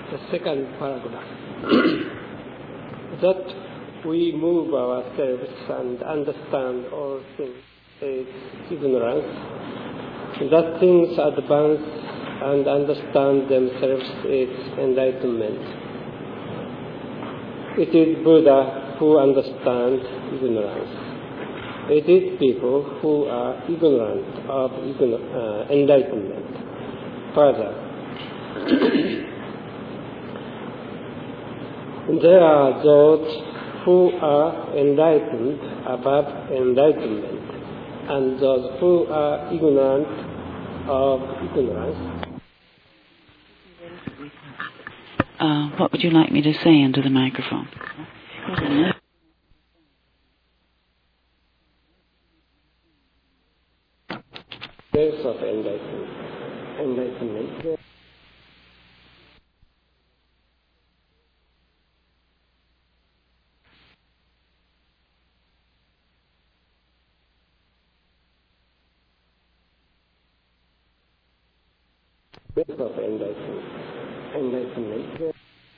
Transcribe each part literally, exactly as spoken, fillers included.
the second paragraph, that we move ourselves and understand all things is ignorance, that things advance and understand themselves is enlightenment. It is Buddha who understands ignorance. It is people who are ignorant of igno- uh, enlightenment. Further, there are those who are enlightened above enlightenment, and those who are ignorant of ignorance. Uh, what would you like me to say into the microphone? There's of enlightenment. enlightenment. There's of enlightenment. enlightenment.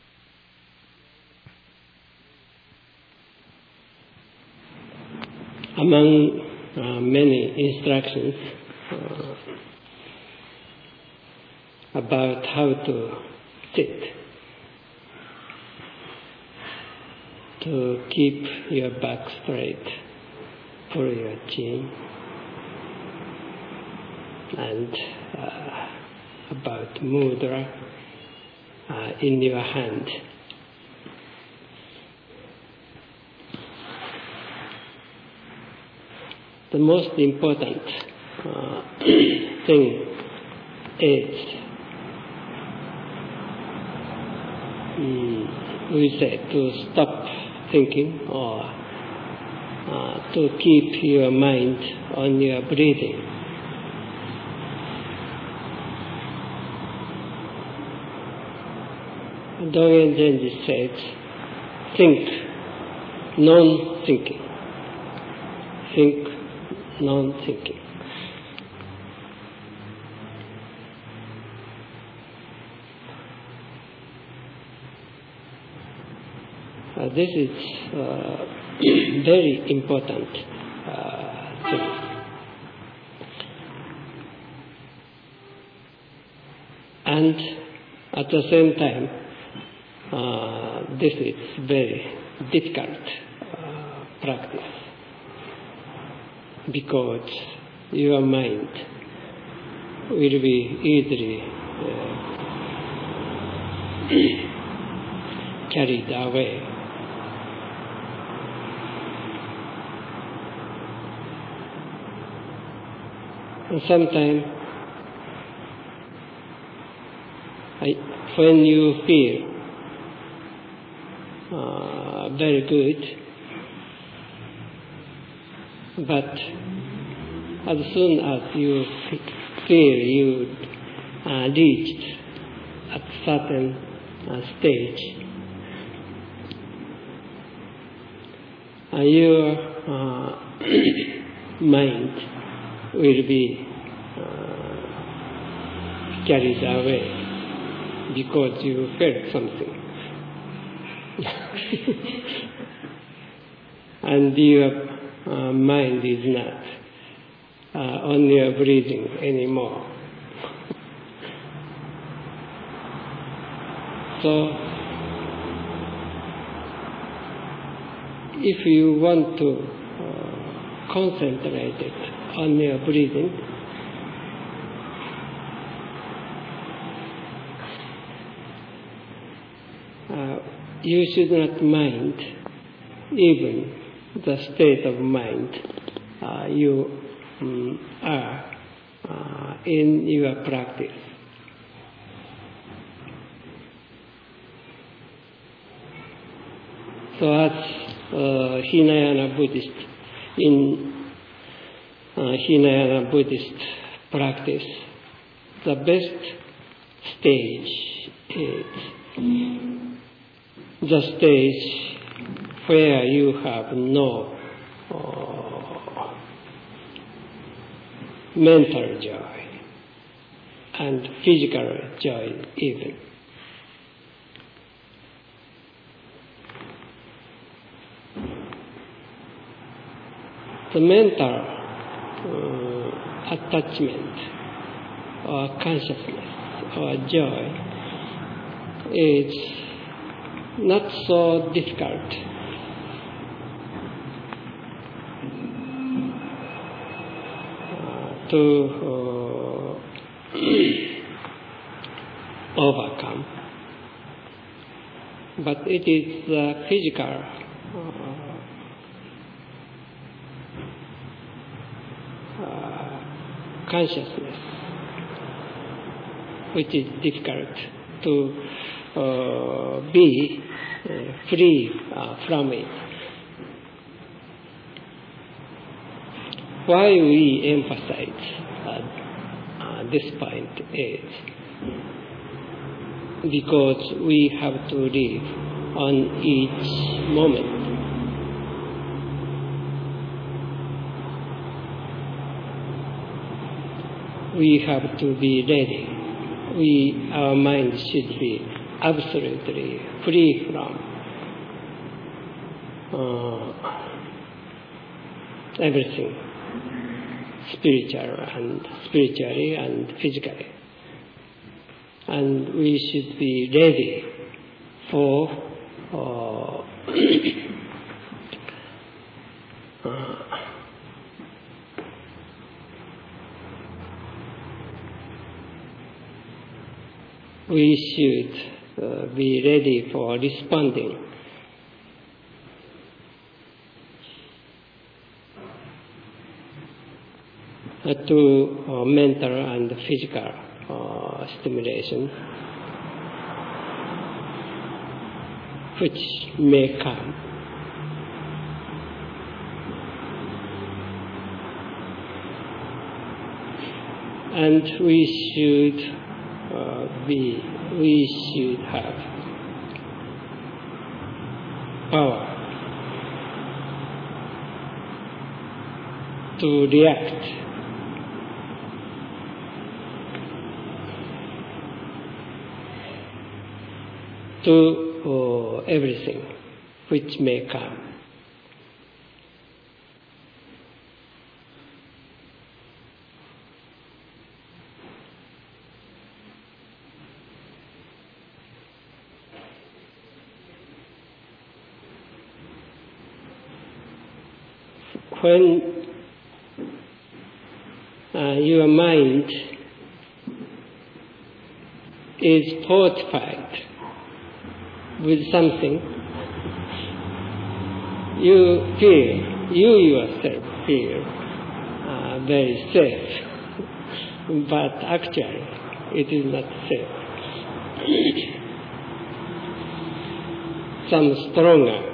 Among uh, many instructions uh, about how to sit, to keep your back straight, pull your chin, and uh, about mudra uh, in your hand. The most important uh, thing is, um, we say, to stop thinking or uh, to keep your mind on your breathing. Dogen Zenji says, think non-thinking. Think non-thinking. Uh, this is uh, very important uh, thing. And at the same time, uh, this is very difficult uh, practice, because your mind will be easily uh, carried away. And sometimes, I, when you feel uh, very good, but as soon as you feel you uh, reached a certain uh, stage, uh, your uh, mind will be uh, carried away because you felt something. And your uh, mind is not uh, on your breathing anymore. So, if you want to uh, concentrate it on your breathing, uh, you should not mind even the state of mind uh, you um, are uh, in your practice. So as uh, Hinayana Buddhist, in uh, Hinayana Buddhist practice, the best stage is the stage where you have no uh, mental joy and physical joy even. the mental uh, attachment or consciousness or joy is not so difficult uh, to uh, overcome. But it is the physical uh, uh, consciousness which is difficult to uh, be uh, free uh, from it. Why we emphasize uh, uh, this point is because we have to live on each moment. We have to be ready. We, our mind should be absolutely free from uh, everything, spiritual and spiritually and physically. And we should be ready for uh, uh, we should uh, be ready for responding uh, to uh, mental and physical uh, stimulation which may come. And we should Uh, be, we should have power to react to uh, everything which may come. When uh, your mind is fortified with something, you feel, you yourself feel uh, very safe, but actually it is not safe. Some stronger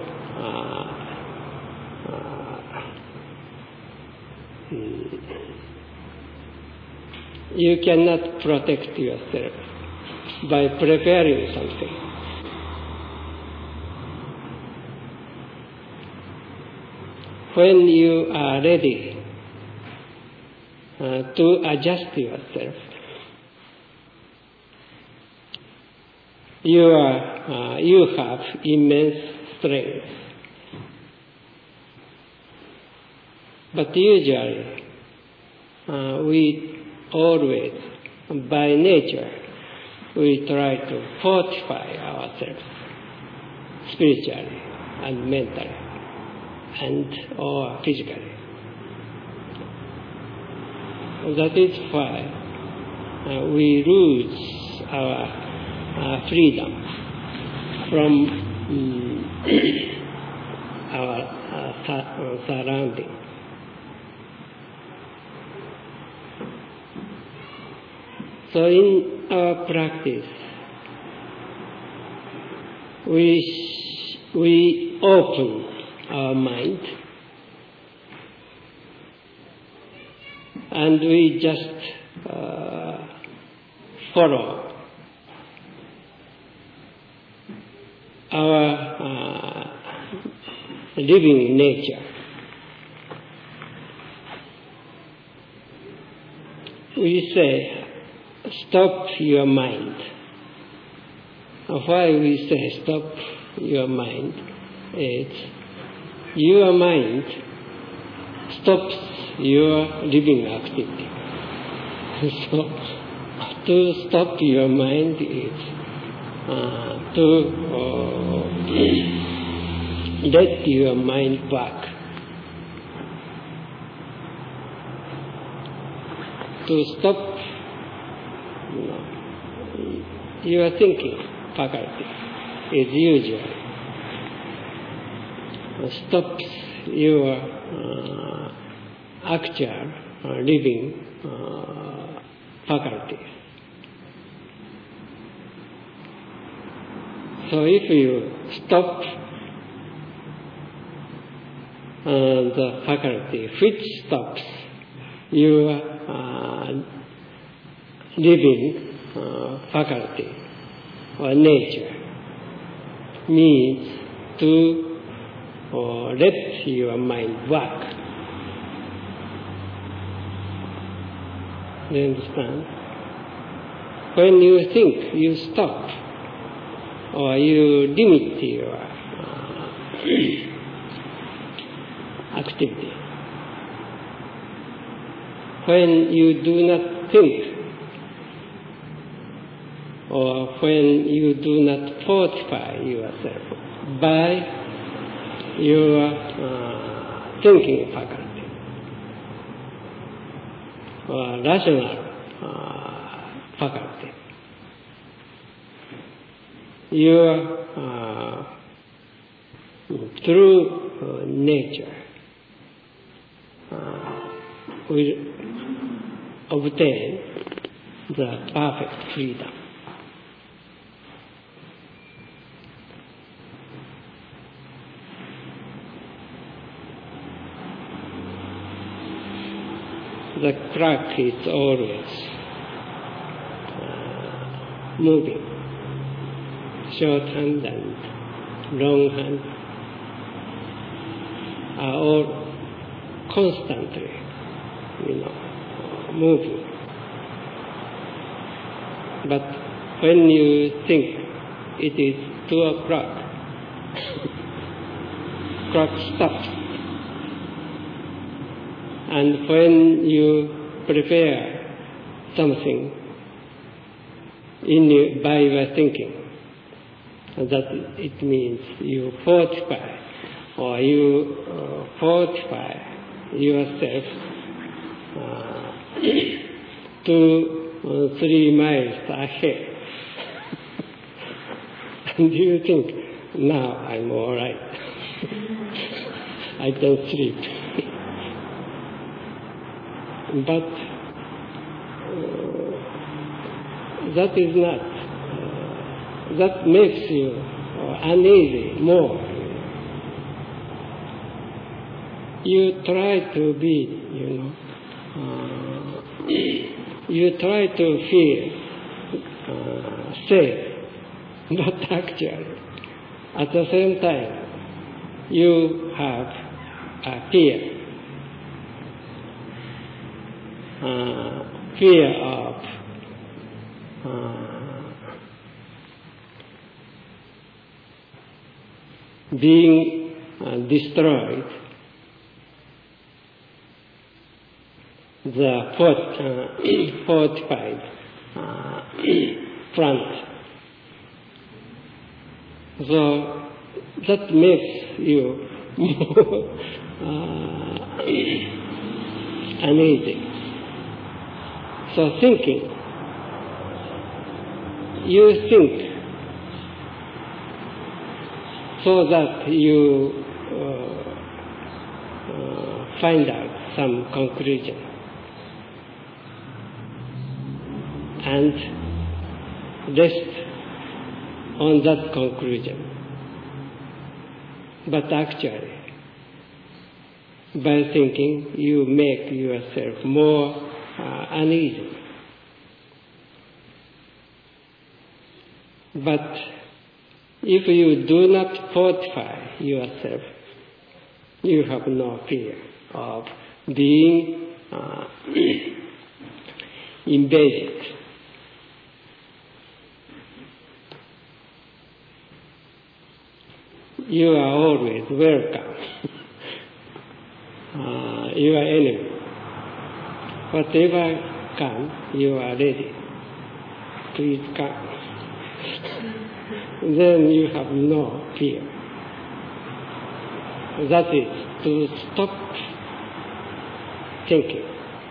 you cannot protect yourself by preparing something. When you are ready uh, to adjust yourself, you, are, uh, you have immense strength. But usually, uh, we always, by nature, we try to fortify ourselves spiritually and mentally and or physically. That is why uh, we lose our uh, freedom from um, our uh, sur- surroundings. So in our practice, we sh- we open our mind and we just uh, follow our uh, living nature. We say, stop your mind. Why we say stop your mind? It's your mind stops your living activity. So, to stop your mind is uh, to uh, let your mind work. To stop you know, your thinking faculty is usually stops your uh, actual uh, living uh, faculties. So if you stop uh, the faculty which stops your uh, living uh, faculty or nature, means to uh, let your mind work. Do you understand? When you think, you stop, or you limit your uh, activity. When you do not think, or when you do not fortify yourself by your uh, thinking faculty, or rational uh, faculty, your uh, true uh, nature uh, will obtain the perfect freedom. The clock is always uh, moving. Short hand and long hand are all constantly, you know, moving. But when you think it is two o'clock, clock stops. And when you prepare something in you, by your thinking, that it means you fortify or you uh, fortify yourself uh, two uh, three miles ahead. And you think, now I'm all right. I can sleep. But uh, that is not, uh, that makes you uh, uneasy more. You try to be, you know, uh, you try to feel uh, safe, but actually, at the same time, you have a fear. Uh, fear of uh, being uh, destroyed, the fort, uh, fortified uh, front. So that makes you more uh, uneasy. So thinking, you think so that you uh, uh, find out some conclusion and rest on that conclusion. But actually, by thinking, you make yourself more uh, uneasy. But if you do not fortify yourself, you have no fear of being uh, invaded. You are always welcome uh, your enemy. Whatever comes, you are ready. Please come. Then you have no fear. That is to stop thinking.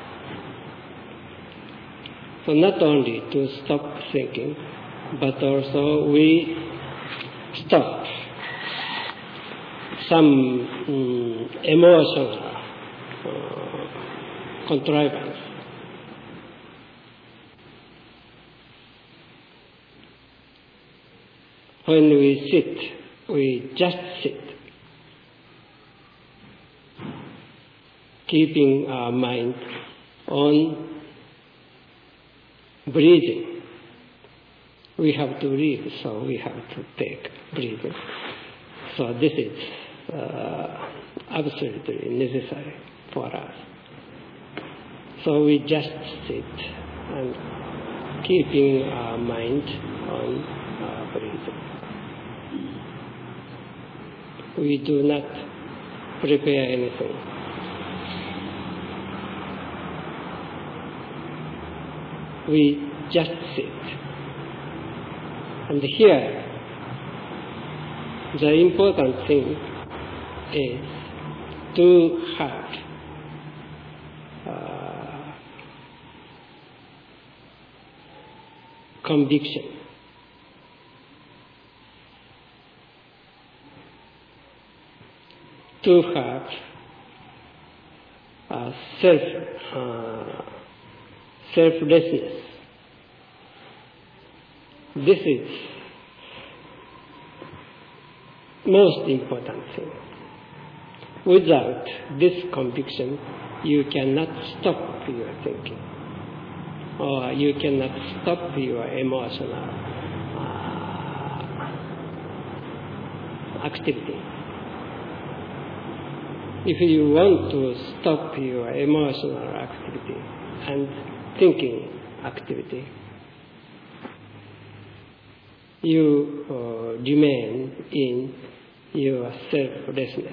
So not only to stop thinking, but also we stop some um, emotional uh, contrivance. When we sit, we just sit, keeping our mind on breathing. We have to breathe, so we have to take breathing. So this is uh, absolutely necessary for us. So we just sit and keeping our mind on our breathing. We do not prepare anything. We just sit. And here, the important thing is to have uh, conviction. To have uh, self uh, selflessness. This is most important thing. Without this conviction, you cannot stop your thinking, or you cannot stop your emotional uh, activity. If you want to stop your emotional activity and thinking activity, you uh, remain in your selflessness.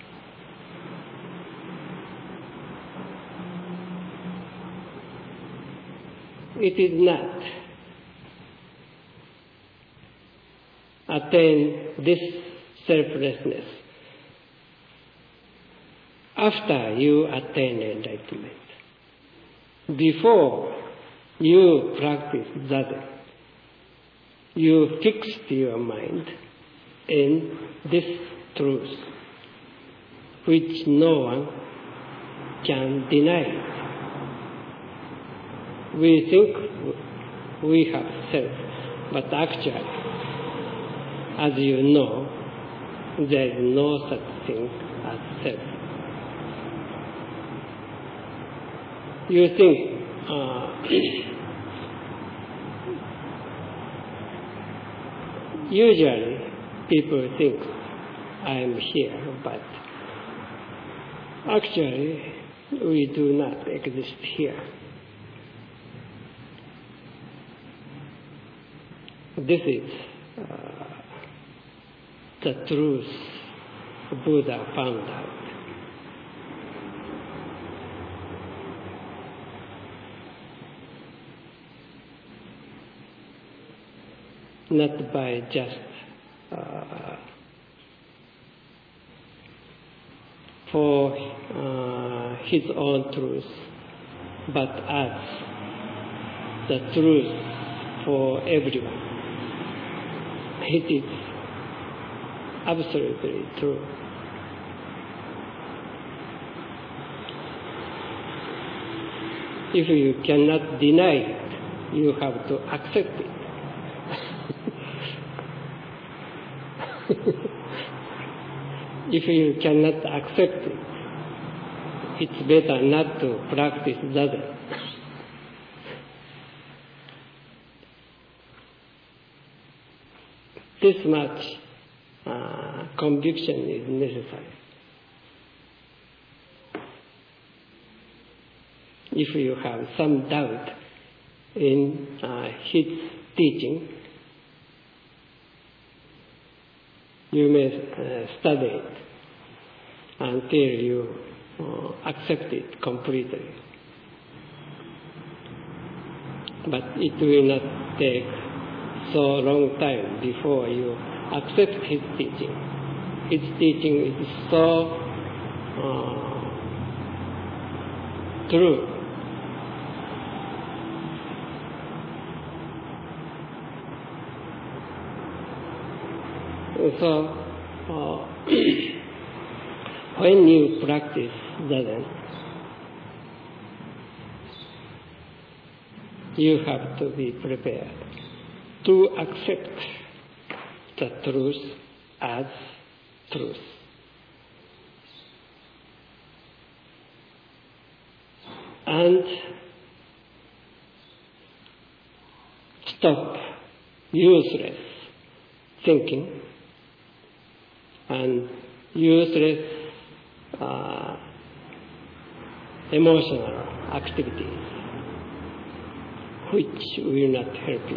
It is not attain this selflessness after you attain enlightenment. Before you practice Zazen, you fixed your mind in this truth, which no one can deny. We think we have self, but actually, as you know, there is no such thing as self. You think uh, usually people think I am here, but actually we do not exist here. This is uh, the truth Buddha found out. Not by just uh, for uh, his own truth, but as the truth for everyone. It is absolutely true. If you cannot deny it, you have to accept it. If you cannot accept it, it's better not to practice Zazen. This much uh, conviction is necessary. If you have some doubt in uh, his teaching, you may uh, study it until you uh, accept it completely. But it will not take so long time before you accept his teaching. His teaching is so uh, true. So, uh, when you practice Zazen, you have to be prepared to accept the truth as truth. And stop useless thinking and useless uh, emotional activities which will not help you.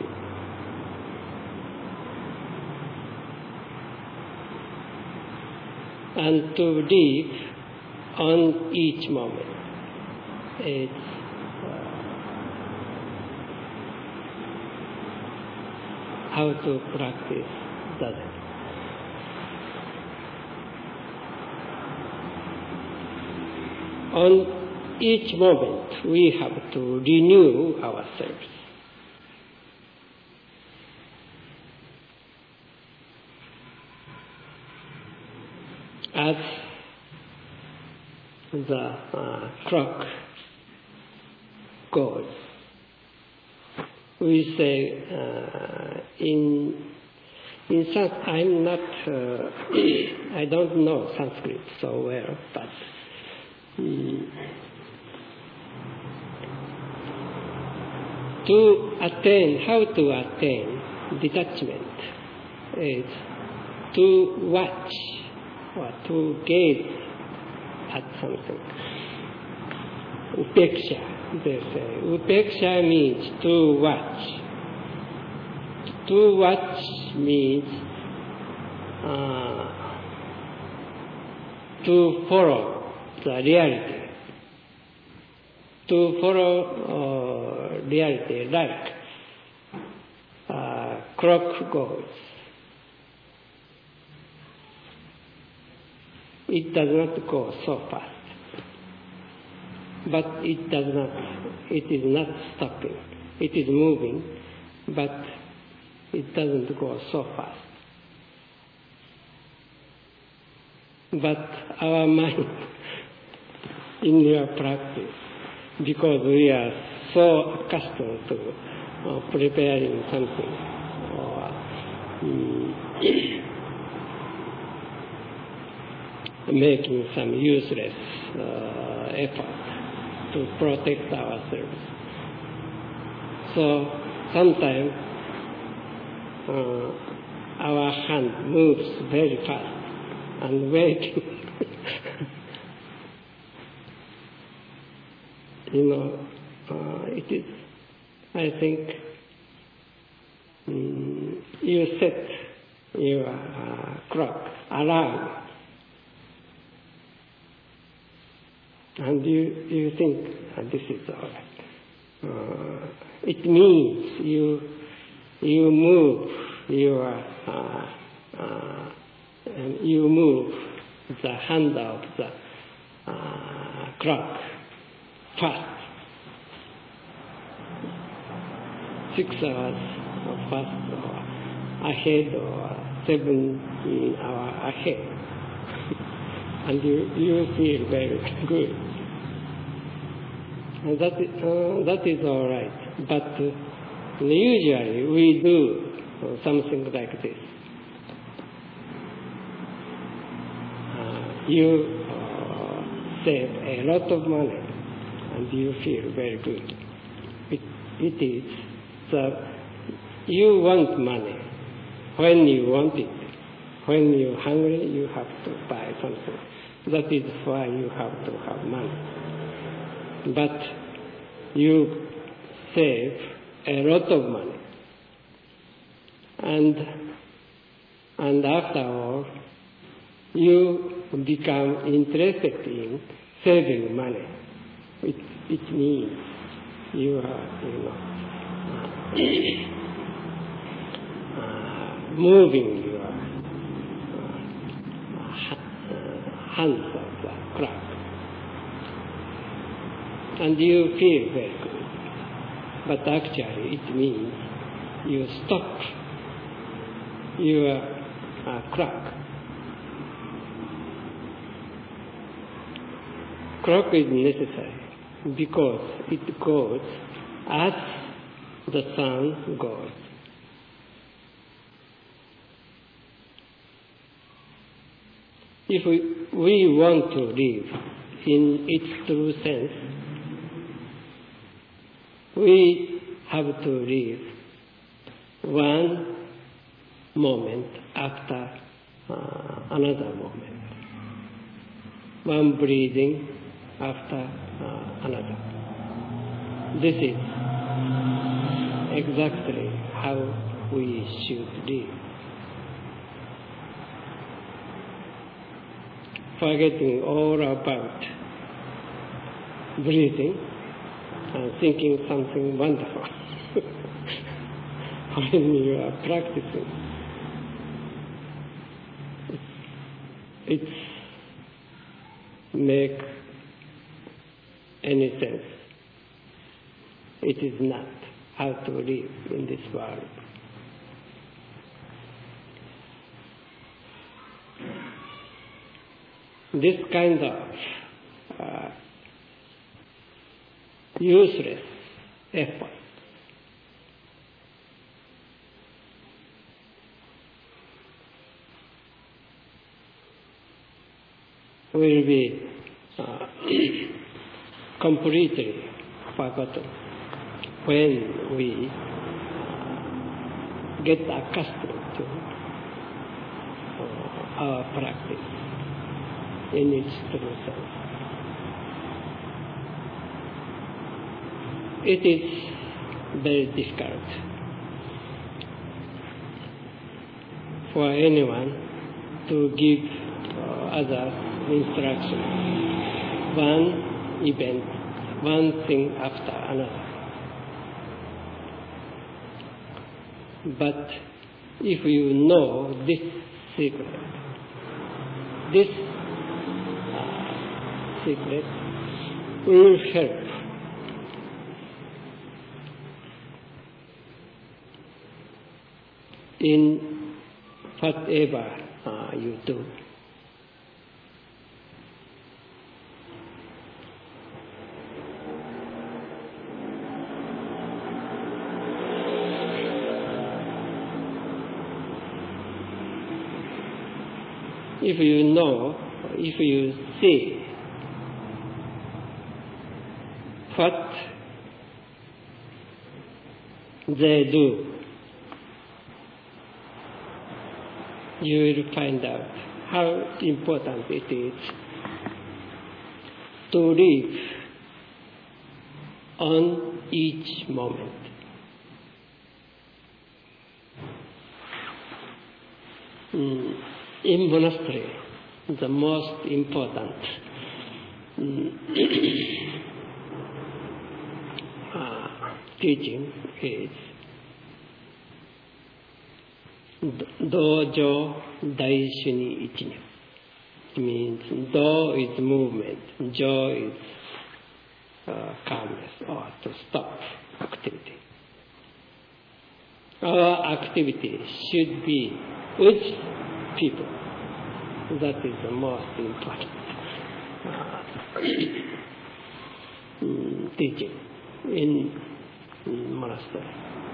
And to live on each moment. It's uh, how to practice that. On each moment, we have to renew ourselves. As the uh, clock goes, we say uh, in in Sanskrit, I'm not, uh, I don't know Sanskrit so well, but um, to attain, how to attain detachment is to watch or to gaze at something. Upeksha, they say. Upeksha means to watch. To watch means uh, to follow the reality. To follow uh, reality like uh, clock goes. It does not go so fast. But it does not, it is not stopping. It is moving, but it doesn't go so fast. But our mind, in your practice, because we are so accustomed to uh, preparing something, or um, making some useless uh, effort to protect ourselves. So sometimes uh, our hand moves very fast and waiting. you know, uh, it is, I think, um, you set your uh, clock, alarm, and you, you think, oh, this is all right. Uh, it means you you move your uh, uh, you move the hand of the uh, clock fast, six hours fast or ahead or seven hours ahead, and you you feel very good. And that, uh, that is all right. But uh, usually we do uh, something like this. Uh, you uh, save a lot of money and you feel very good. It, it is the, you want money when you want it. When you're hungry, you have to buy something. That is why you have to have money. But you save a lot of money. And, and after all, you become interested in saving money. It, it means you are, you know, uh, uh, moving your uh, uh, hands of the clock. And you feel very good. But actually it means you stop your uh, clock. Clock is necessary because it goes as the sun goes. If we, we want to live in its true sense, we have to live one moment after uh, another moment, one breathing after uh, another. This is exactly how we should live. Forgetting all about breathing and thinking something wonderful when you are practicing. It's make any sense. It is not how to live in this world. This kind of uh, useless effort will be uh, completely forgotten when we uh, get accustomed to uh, our practice in its true sense. It is very difficult for anyone to give uh, others instruction, one event, one thing after another. But if you know this secret, this uh, secret will help in whatever uh, you do. If you know, if you see what they do, you will find out how important it is to live on each moment. Mm. In monastery, the most important mm, uh, teaching is Dojo Daishu ni Ichinyo. It means do is movement, jo is uh, calmness or to stop activity. Our activity should be with people. That is the most important uh, teaching in, in monastery.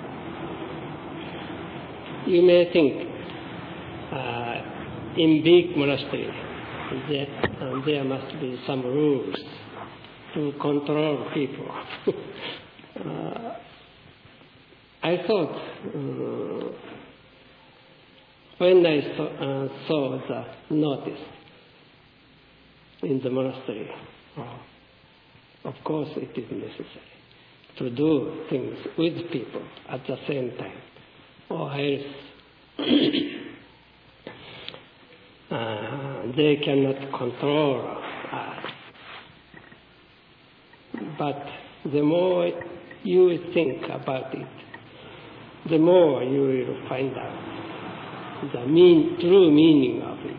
You may think uh, in big monastery that uh, there must be some rules to control people. uh, I thought uh, when I saw, uh, saw the notice in the monastery, oh, of course it is necessary to do things with people at the same time, or else uh, they cannot control us. But the more you think about it, the more you will find out the mean, true meaning of it.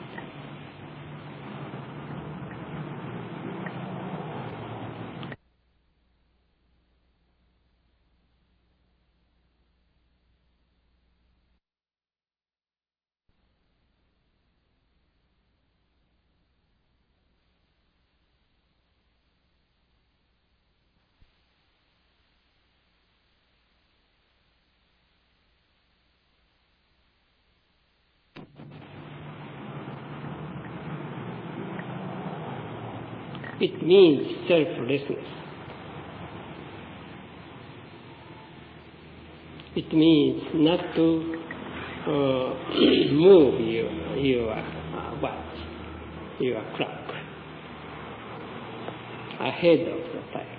It means selflessness. It means not to uh, move your, your uh, watch, your clock, ahead of the time.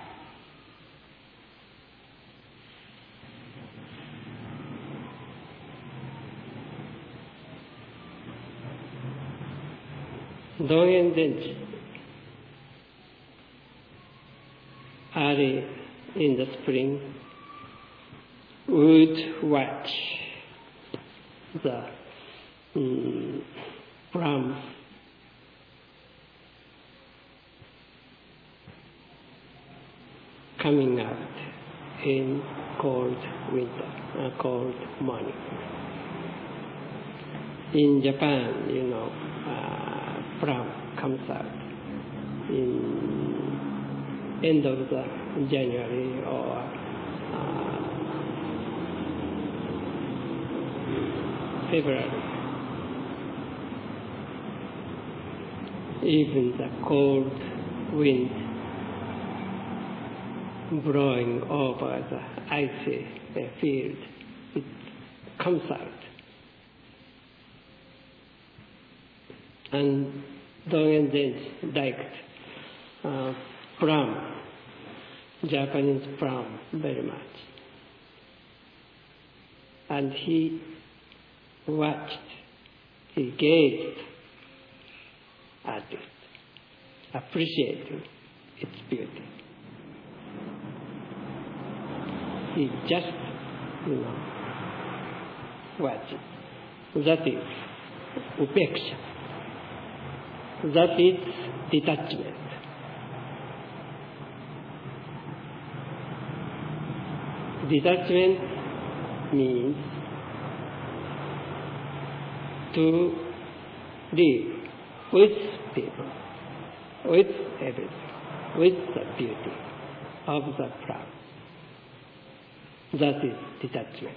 Dogen Zenji, early in the spring, would watch the um, plum coming out in cold winter, uh, cold morning. In Japan, you know, uh, plum comes out in end of the January or uh, February. Even the cold wind blowing over the icy field, it comes out. And Dogen Zenji liked uh, plum, Japanese plum, very much. And he watched, he gazed at it, appreciating its beauty. He just, you know, watched it. That is upeksha. That is detachment. Detachment means to live with people, with everything, with the beauty of the plant. That is detachment.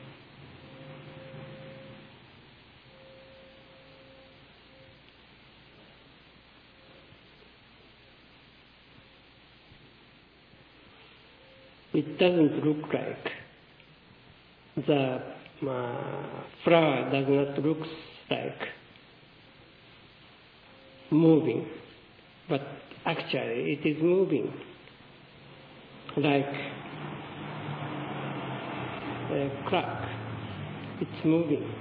It doesn't look like the uh, flower does not look like moving, but actually it is moving like a clock. It's moving.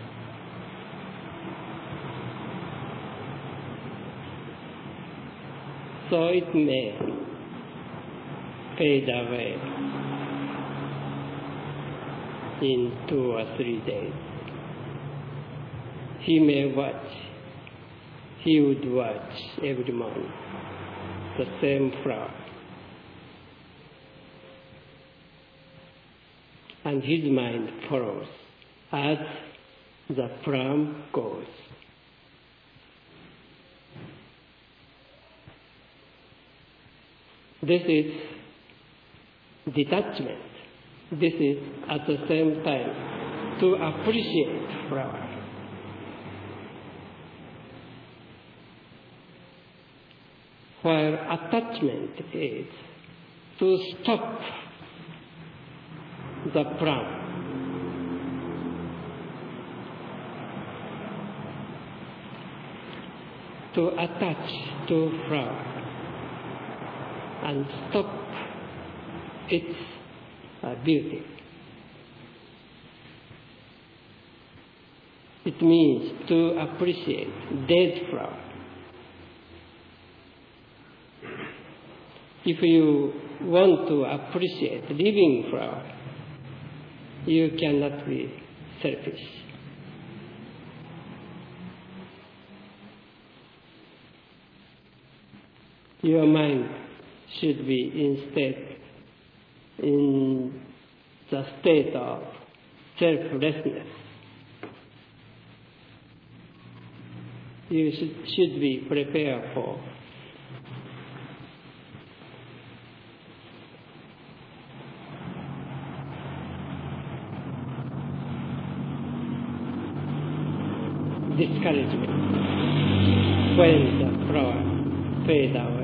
So it may fade away in two or three days. He may watch, he would watch every morning the same flower. And his mind follows as the plum goes. This is detachment. This is at the same time to appreciate flower. While attachment is to stop the plum. To attach to flower and stop its uh, beauty. It means to appreciate dead flower. If you want to appreciate living flower, you cannot be selfish. Your mind should be instead in the state of selflessness. You should, should be prepared for discouragement when the flower fades away.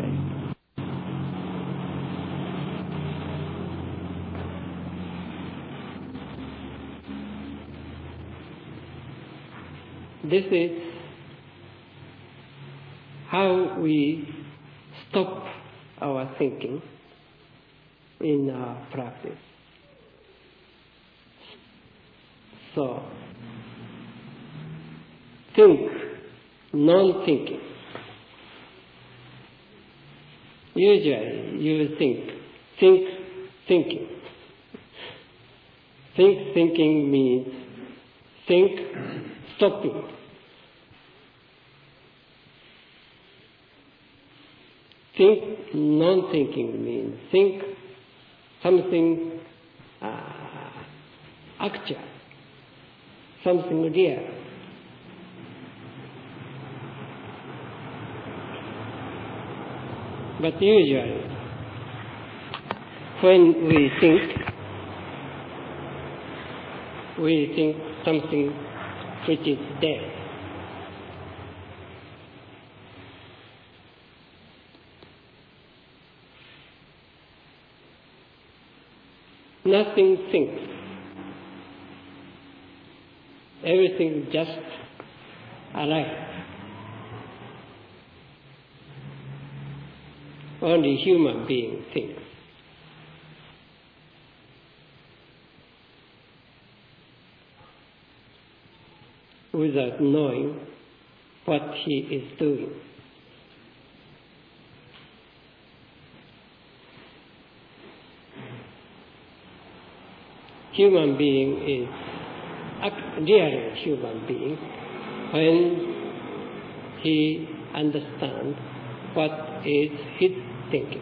This is how we stop our thinking in our practice. So, think, non-thinking. Usually you think, think, thinking. Think, thinking means think, stopping. Think, non-thinking means think something uh, actual, something real. But usually, when we think, we think something which is dead. Nothing thinks. Everything just alive. Only human being thinks. Without knowing what he is doing. Human being is really a human being when he understands what is his thinking.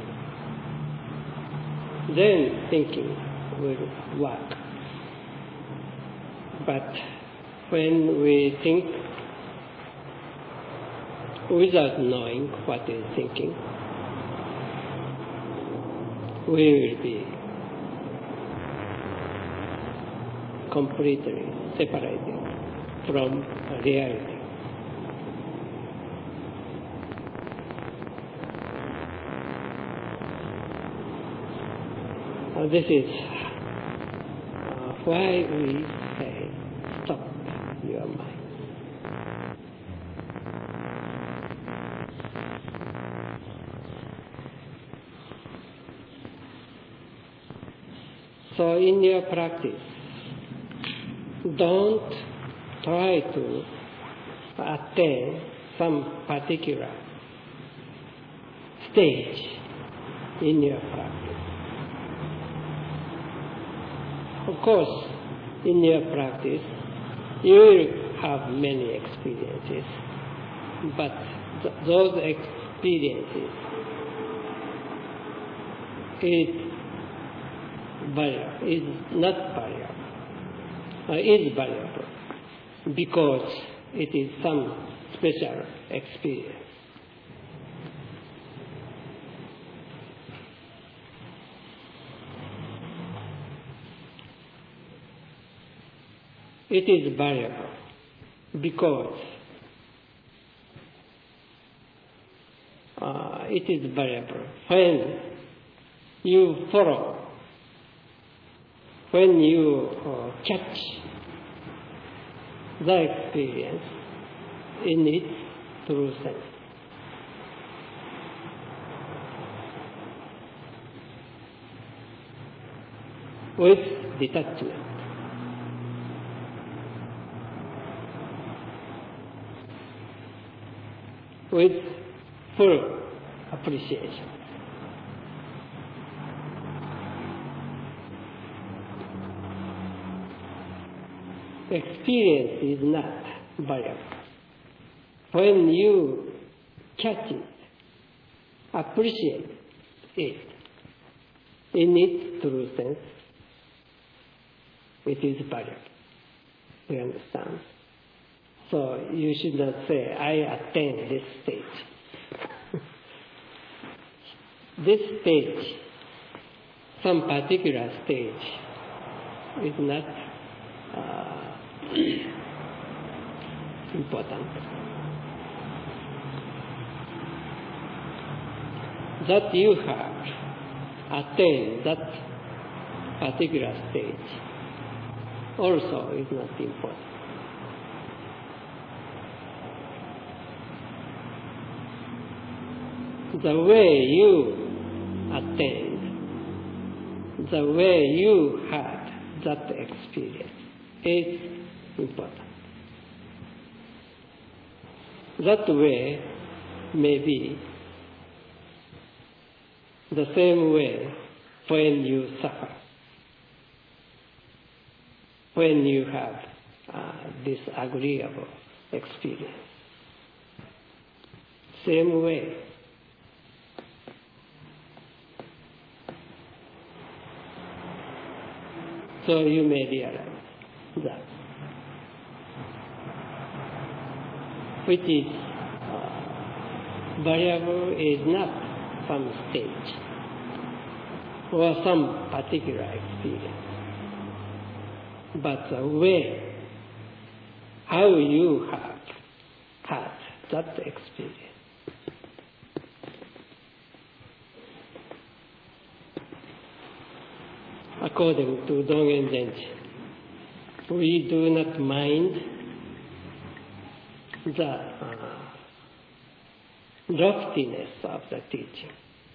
Then thinking will work. But when we think without knowing what is thinking, we will be completely separated from reality. Uh, this is uh, why we say stop your mind. So in your practice, don't try to attain some particular stage in your practice. Of course, in your practice, you will have many experiences, but th- those experiences is valuable, is not valuable. Uh, is valuable because it is some special experience. It is valuable because uh, it is valuable when you follow, when you uh, catch the experience in its true sense. With detachment. With full appreciation. experience is not variable. When you catch it, appreciate it in its true sense, it is variable. You understand? So you should not say, I attain this stage. This stage, some particular stage, is not uh, important. That you have attained that particular stage also is not important. The way you attained, the way you had that experience is important. That way may be the same way when you suffer, when you have uh, disagreeable experience. Same way. So you may realize that, which is uh, variable is not some stage or some particular experience, but the way how you have had that experience. According to Dogen Zenji, we do not mind the uh, loftiness of the teaching.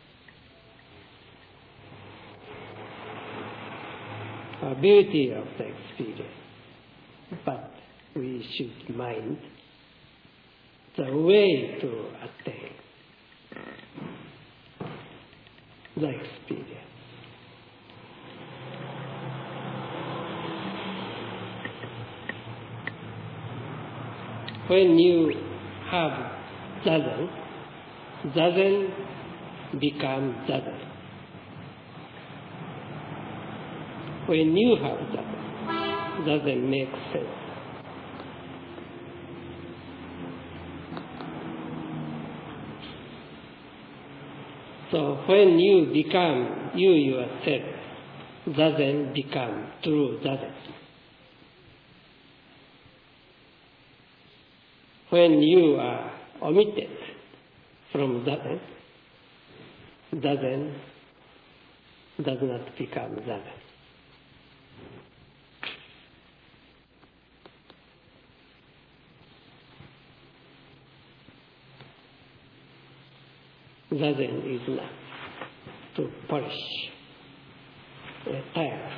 The beauty of the experience, but we should mind the way to attain the experience. When you have zazen, zazen becomes zazen. When you have zazen, zazen makes sense. So when you become you yourself, zazen becomes true zazen. When you are omitted from zazen, zazen does not become zazen. Zazen is not to polish a tire.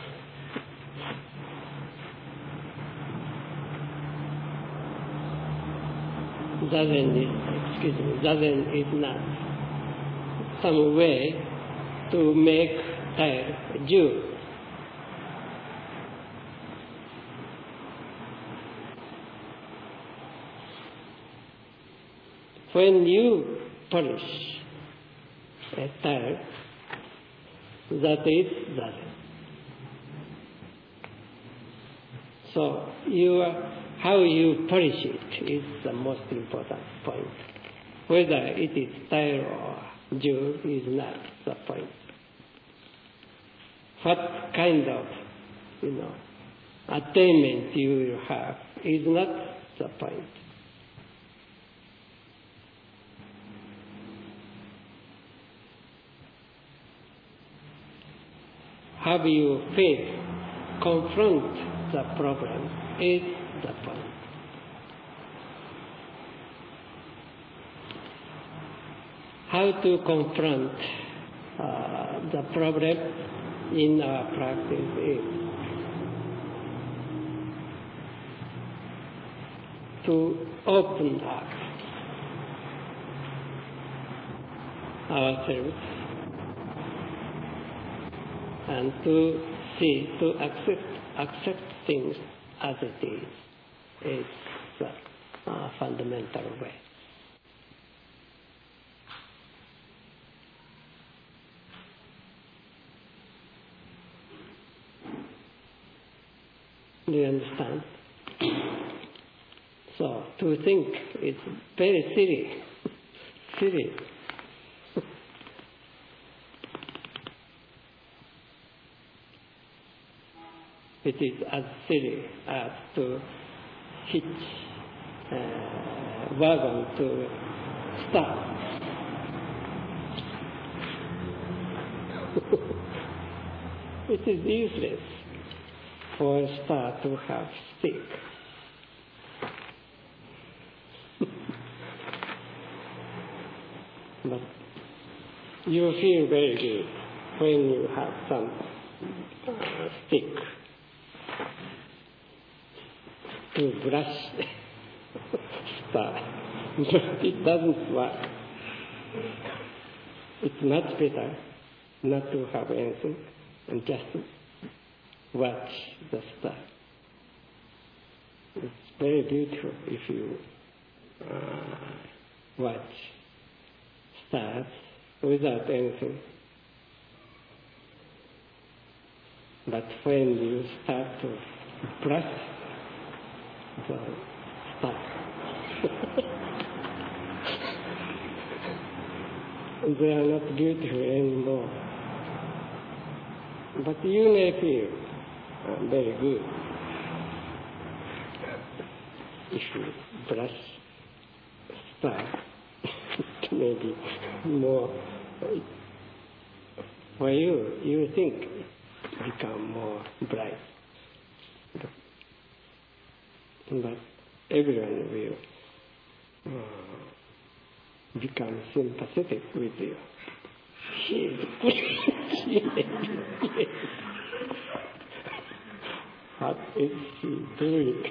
Zazen is, excuse me, zazen is not some way to make tire due. When you polish a tire, that is zazen. So you are, how you polish it is the most important point. Whether it is tire or jewel is not the point. What kind of, you know, attainment you will have is not the point. How you face, confront the problem is the point. How to confront uh, the problem in our practice is to open up ourselves and to see, to accept, accept things as it is. It's a uh, fundamental way. Do you understand? So to think it's very silly, silly. It is as silly as to hitch uh, wagon to star. It is useless for a star to have stick. But you feel very good when you have some uh, stick to brush star. But it doesn't work. It's much better not to have anything and just watch the star. It's very beautiful if you uh, watch stars without anything. But when you start to brush the star, they are not beautiful anymore. But you may feel uh, very good if you brush star. Maybe more for you, you think become more bright. But everyone will uh, become sympathetic with you. She is what is she doing?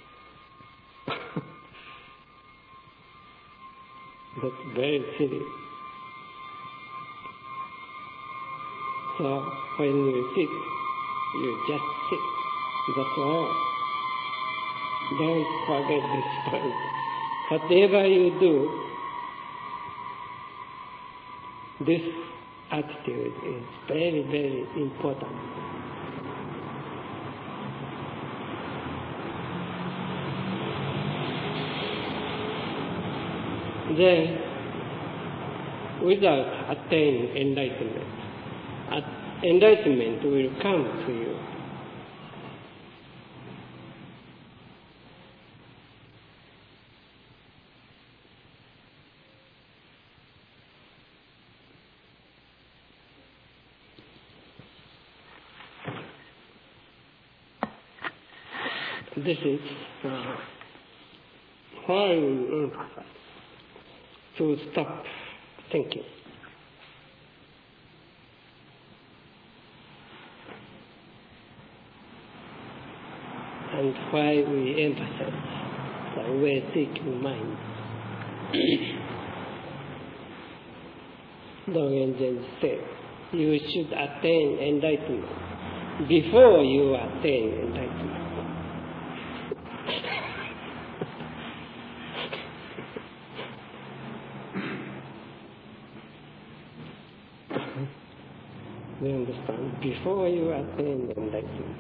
That's very silly. So when you sit, you just sit. That's all. Don't forget this point. Whatever you do, this attitude is very, very important. Then, without attaining enlightenment, at- enlightenment will come to you. This is uh, why we emphasize to stop thinking. And why we emphasize the way-seeking mind. Dogen Zenji said, you should attain enlightenment before you attain enlightenment. You understand? Before you attain enlightenment.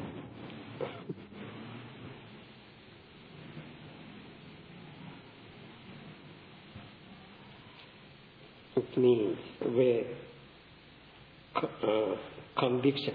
It means where uh, conviction.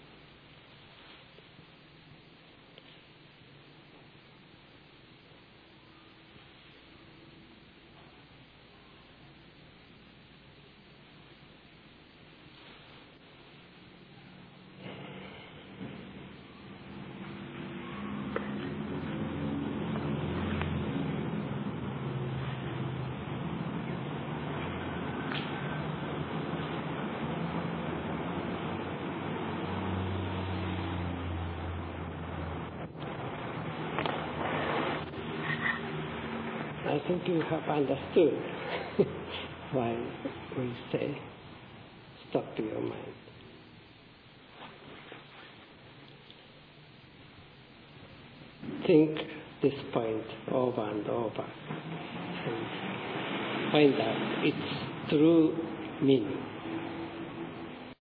I think you have understood why we say stop your mind. think this point over and over and find out its true meaning.